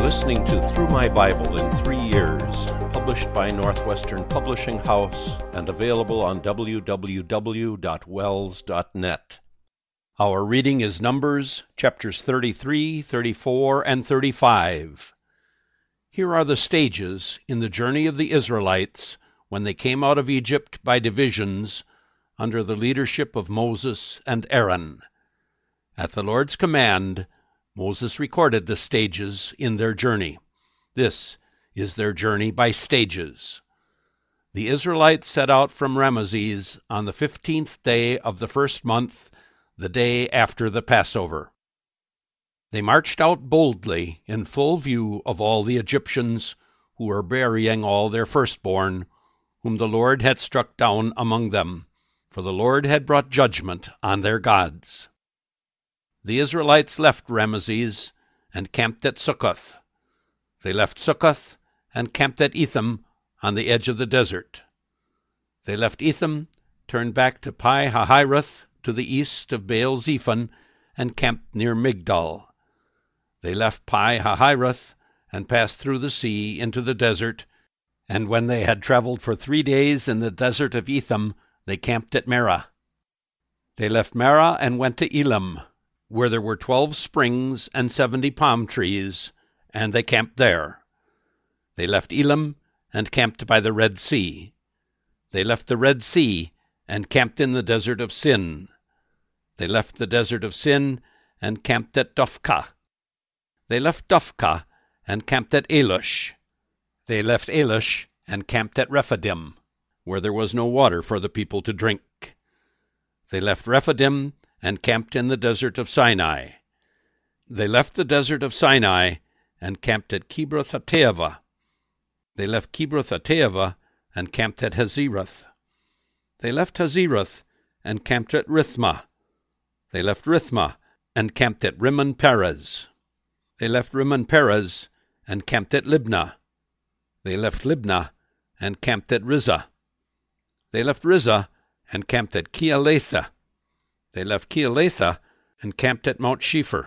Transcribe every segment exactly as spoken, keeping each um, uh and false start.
listening to Through My Bible in Three Years, published by Northwestern Publishing House and available on w w w dot wells dot net. Our reading is Numbers, chapters thirty-three, thirty-four, and thirty-five. Here are the stages in the journey of the Israelites when they came out of Egypt by divisions under the leadership of Moses and Aaron. At the Lord's command, Moses recorded the stages in their journey. This is their journey by stages. The Israelites set out from Ramesses on the fifteenth day of the first month, the day after the Passover. They marched out boldly in full view of all the Egyptians, who were burying all their firstborn, whom the Lord had struck down among them, for the Lord had brought judgment on their gods. The Israelites left Ramesses and camped at Succoth. They left Succoth and camped at Etham on the edge of the desert. They left Etham, turned back to Pi-hahiroth to the east of Baal-zephon, and camped near Migdol. They left Pi-hahiroth and passed through the sea into the desert, and when they had traveled for three days in the desert of Etham, they camped at Marah. They left Marah and went to Elim, where there were twelve springs and seventy palm trees, and they camped there. They left Elim and camped by the Red Sea. They left the Red Sea and camped in the desert of Sin. They left the desert of Sin and camped at Dophkah. They left Dophkah and camped at Elush. They left Elush and camped at Rephidim, where there was no water for the people to drink. They left Rephidim and camped in the desert of Sinai. They left the desert of Sinai and camped at Kibroth-hattaavah. They left Kibroth-hattaavah and camped at Hazeroth. They left Hazeroth and camped at Rithmah. They left Rithmah and camped at Rimmon-Perez. They left Rimmon-Perez and camped at Libnah. They left Libnah and camped at Rizah. They left Rizah and camped at Keelatha. They left Keelatha and camped at Mount Shepher.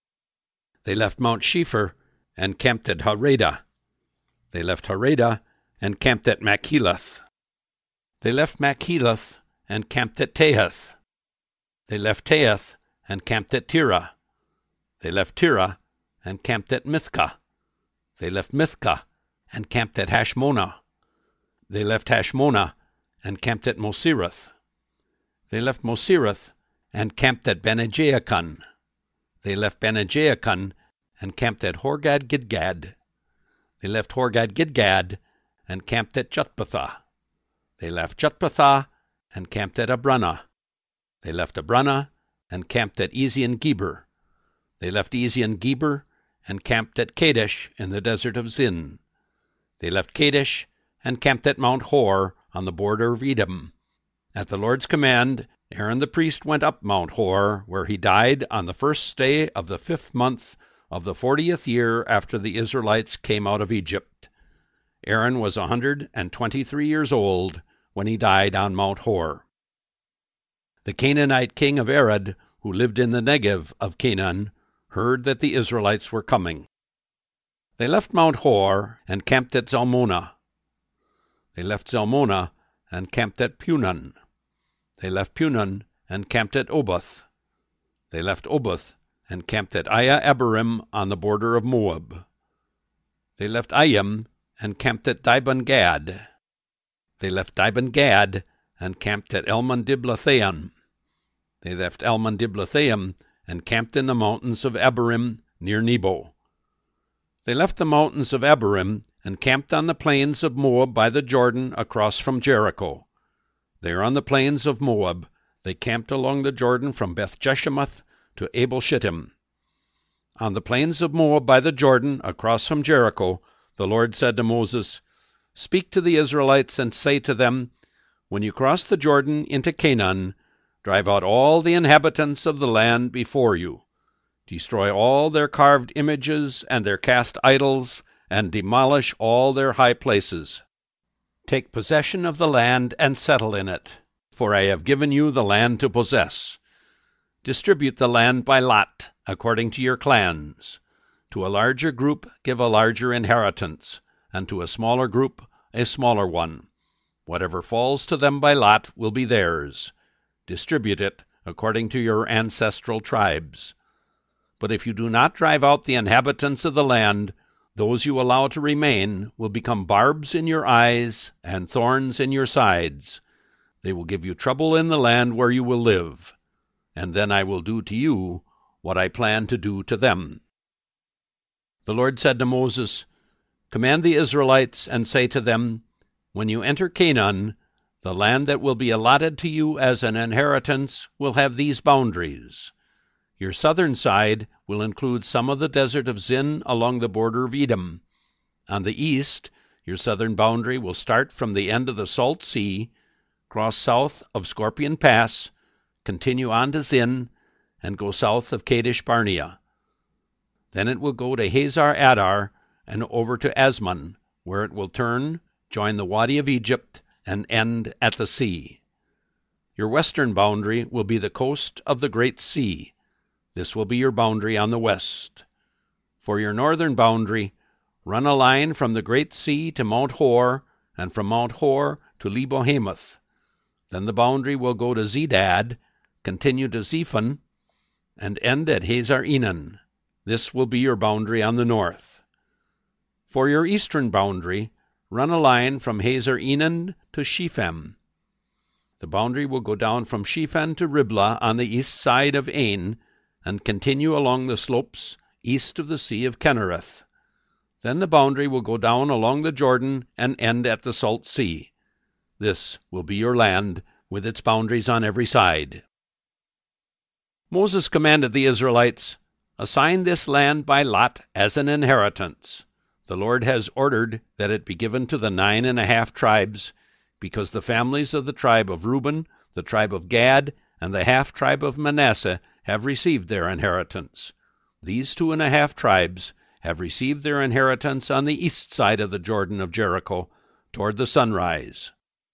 They left Mount Shepher and camped at Harada. They left Harada and camped at Machelath. They left Machelath and camped at Tahath. They left Tahath and camped at Tirah. They left Tirah and camped at Mithkah. They left Mithkah and camped at Hashmonah. They left Hashmonah and camped at Mosirath. They left Mosirath and camped at Bene-Jaakon. They left Bene-Jaakon and camped at Horgad-Gidgad. They left Horgad-Gidgad and camped at Jotbathah. They left Jotbathah and camped at Abranah. They left Abranah and camped at Ezion-Geber. They left Ezion-Geber and camped at Kadesh in the desert of Zin. They left Kadesh and camped at Mount Hor on the border of Edom. At the Lord's command, Aaron the priest went up Mount Hor, where he died on the first day of the fifth month of the fortieth year after the Israelites came out of Egypt. Aaron was a hundred and twenty-three years old when he died on Mount Hor. The Canaanite king of Arad, who lived in the Negev of Canaan, heard that the Israelites were coming. They left Mount Hor and camped at Zalmonah. They left Zalmonah and camped at Punon. They left Punon and camped at Oboth. They left Oboth and camped at Aya-Abarim on the border of Moab. They left Ayim and camped at Dibon-Gad. They left Dibon-Gad and camped at Elmon-Diblathaim. They left Elmon-Diblathaim and camped in the mountains of Abarim near Nebo. They left the mountains of Abarim and camped on the plains of Moab by the Jordan across from Jericho. There on the plains of Moab they camped along the Jordan from Beth-Jeshemoth to Abel-Shittim. On the plains of Moab by the Jordan across from Jericho, the Lord said to Moses, "Speak to the Israelites and say to them, when you cross the Jordan into Canaan, drive out all the inhabitants of the land before you. Destroy all their carved images and their cast idols, and demolish all their high places. Take possession of the land and settle in it, for I have given you the land to possess. Distribute the land by lot, according to your clans. To a larger group give a larger inheritance, and to a smaller group a smaller one. Whatever falls to them by lot will be theirs. Distribute it according to your ancestral tribes. But if you do not drive out the inhabitants of the land, those you allow to remain will become barbs in your eyes and thorns in your sides. They will give you trouble in the land where you will live, and then I will do to you what I plan to do to them. The Lord said to Moses, Command the Israelites and say to them, When you enter Canaan, the land that will be allotted to you as an inheritance will have these boundaries. Your southern side will include some of the desert of Zin along the border of Edom. On the east, your southern boundary will start from the end of the Salt Sea, cross south of Scorpion Pass, continue on to Zin, and go south of Kadesh Barnea. Then it will go to Hazar Adar and over to Asmon, where it will turn, join the Wadi of Egypt, and end at the sea. Your western boundary will be the coast of the Great Sea. This will be your boundary on the west. For your northern boundary, run a line from the Great Sea to Mount Hor, and from Mount Hor to Lebo-Hamath. Then the boundary will go to Zedad, continue to Zephon, and end at Hazar Enan. This will be your boundary on the north. For your eastern boundary, run a line from Hazar Enan to Shephem. The boundary will go down from Shephen to Riblah on the east side of Ain, and continue along the slopes east of the Sea of Kinnereth. Then the boundary will go down along the Jordan and end at the Salt Sea. This will be your land, with its boundaries on every side. Moses commanded the Israelites, Assign this land by lot as an inheritance. The Lord has ordered that it be given to the nine and a half tribes, because the families of the tribe of Reuben, the tribe of Gad, and the half-tribe of Manasseh have received their inheritance. These two and a half tribes have received their inheritance on the east side of the Jordan of Jericho, toward the sunrise.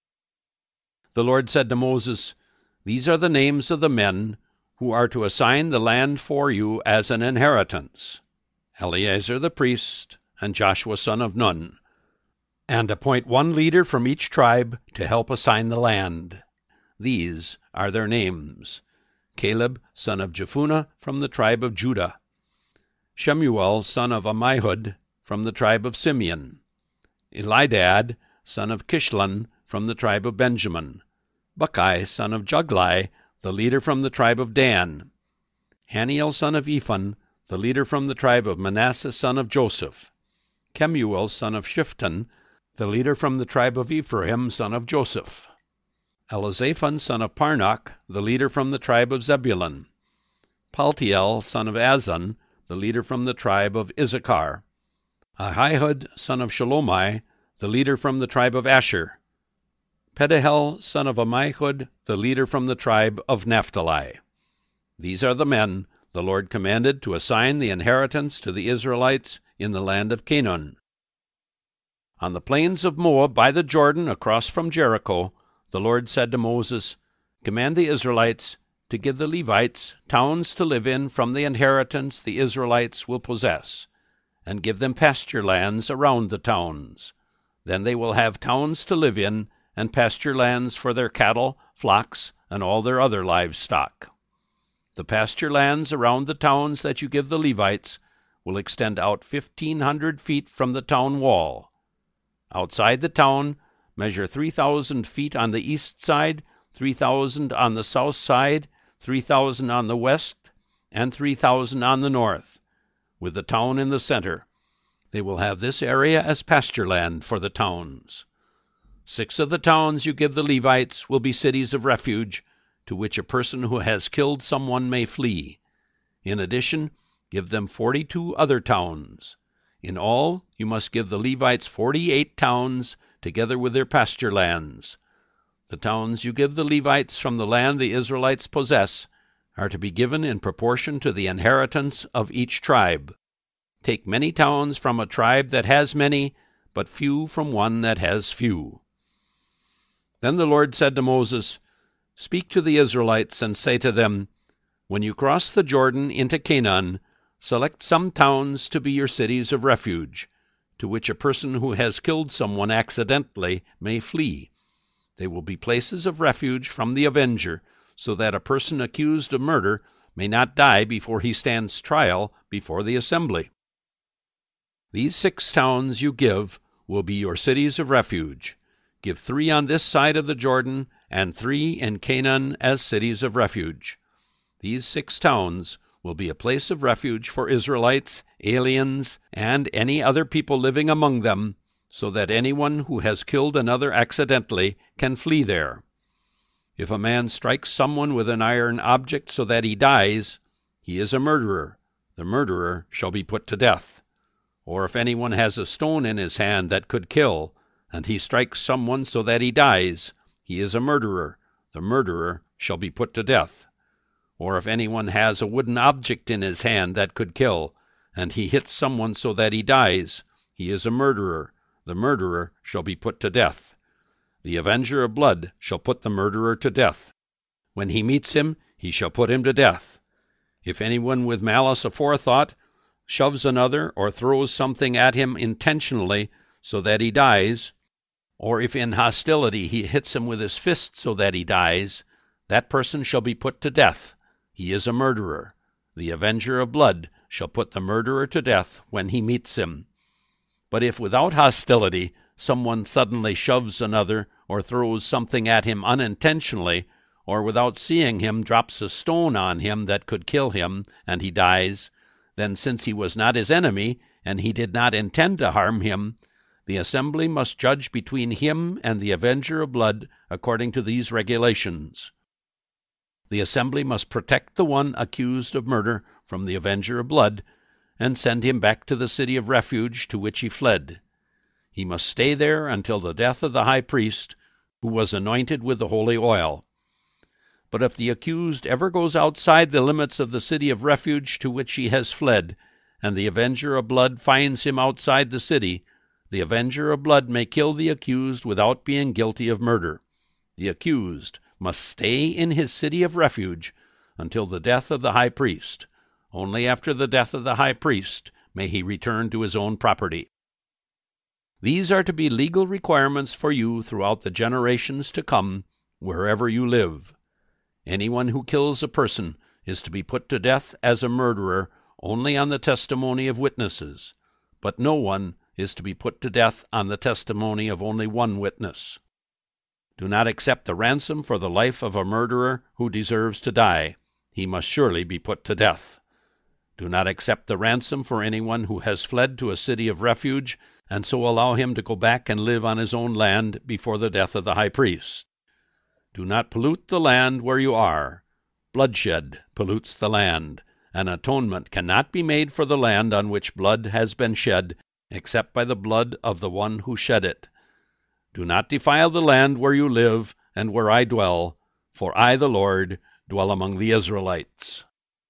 The Lord said to Moses, These are the names of the men who are to assign the land for you as an inheritance: Eleazar the priest, and Joshua son of Nun. And appoint one leader from each tribe to help assign the land. These are their names: Caleb son of Jephunneh from the tribe of Judah, Shemuel son of Ammihud from the tribe of Simeon, Elidad son of Kishlon from the tribe of Benjamin, Buckai son of Juglai, the leader from the tribe of Dan, Haniel son of Ephon, the leader from the tribe of Manasseh son of Joseph, Kemuel son of Shifton, the leader from the tribe of Ephraim son of Joseph, Elizaphan son of Parnach, the leader from the tribe of Zebulun, Paltiel son of Azan, the leader from the tribe of Issachar, Ahihud son of Shalomai, the leader from the tribe of Asher, Pedahel son of Ammihud, the leader from the tribe of Naphtali. These are the men the Lord commanded to assign the inheritance to the Israelites in the land of Canaan. On the plains of Moab by the Jordan across from Jericho, the Lord said to Moses, Command the Israelites to give the Levites towns to live in from the inheritance the Israelites will possess, and give them pasture lands around the towns. Then they will have towns to live in, and pasture lands for their cattle, flocks, and all their other livestock. The pasture lands around the towns that you give the Levites will extend out fifteen hundred feet from the town wall. Outside the town, measure three thousand feet on the east side, three thousand on the south side, three thousand on the west, and three thousand on the north, with the town in the center. They will have this area as pasture land for the towns. Six of the towns you give the Levites will be cities of refuge, to which a person who has killed someone may flee. In addition, give them forty-two other towns. In all, you must give the Levites forty-eight towns, together with their pasture lands. The towns you give the Levites from the land the Israelites possess are to be given in proportion to the inheritance of each tribe. Take many towns from a tribe that has many, but few from one that has few. Then the Lord said to Moses, Speak to the Israelites and say to them, When you cross the Jordan into Canaan, select some towns to be your cities of refuge, to which a person who has killed someone accidentally may flee. They will be places of refuge from the avenger, so that a person accused of murder may not die before he stands trial before the assembly. These six towns you give will be your cities of refuge. Give three on this side of the Jordan, and three in Canaan as cities of refuge. These six towns will be a place of refuge for Israelites, aliens, and any other people living among them, so that anyone who has killed another accidentally can flee there. If a man strikes someone with an iron object so that he dies, he is a murderer. The murderer shall be put to death. Or if anyone has a stone in his hand that could kill, and he strikes someone so that he dies, he is a murderer. The murderer shall be put to death. Or if anyone has a wooden object in his hand that could kill, and he hits someone so that he dies, he is a murderer. The murderer shall be put to death. The avenger of blood shall put the murderer to death. When he meets him, he shall put him to death. If anyone with malice aforethought shoves another or throws something at him intentionally so that he dies, or if in hostility he hits him with his fist so that he dies, that person shall be put to death. He is a murderer. The avenger of blood shall put the murderer to death when he meets him. But if without hostility someone suddenly shoves another or throws something at him unintentionally, or without seeing him drops a stone on him that could kill him, and he dies, then since he was not his enemy, and he did not intend to harm him, the assembly must judge between him and the avenger of blood according to these regulations. The assembly must protect the one accused of murder from the avenger of blood, and send him back to the city of refuge to which he fled. He must stay there until the death of the high priest, who was anointed with the holy oil. But if the accused ever goes outside the limits of the city of refuge to which he has fled, and the avenger of blood finds him outside the city, the avenger of blood may kill the accused without being guilty of murder. The accused must stay in his city of refuge until the death of the high priest. Only after the death of the high priest may he return to his own property. These are to be legal requirements for you throughout the generations to come, wherever you live. Anyone who kills a person is to be put to death as a murderer only on the testimony of witnesses, but no one is to be put to death on the testimony of only one witness. Do not accept the ransom for the life of a murderer who deserves to die. He must surely be put to death. Do not accept the ransom for anyone who has fled to a city of refuge, and so allow him to go back and live on his own land before the death of the high priest. Do not pollute the land where you are. Bloodshed pollutes the land. An atonement cannot be made for the land on which blood has been shed, except by the blood of the one who shed it. Do not defile the land where you live and where I dwell, for I, the Lord, dwell among the Israelites.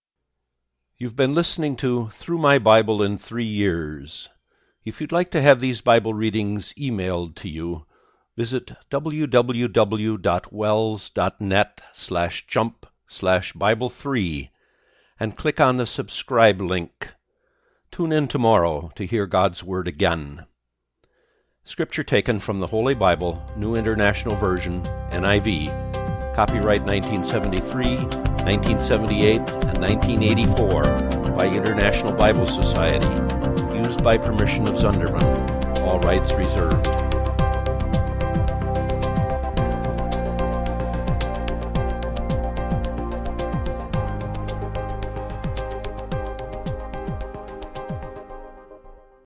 You've been listening to Through My Bible in Three Years. If you'd like to have these Bible readings emailed to you, visit www.wells.net slash jump slash Bible three and click on the subscribe link. Tune in tomorrow to hear God's Word again. Scripture taken from the Holy Bible, New International Version, N I V, copyright nineteen seventy-three, nineteen seventy-eight, and nineteen eighty-four by International Bible Society, used by permission of Zunderman. All rights reserved.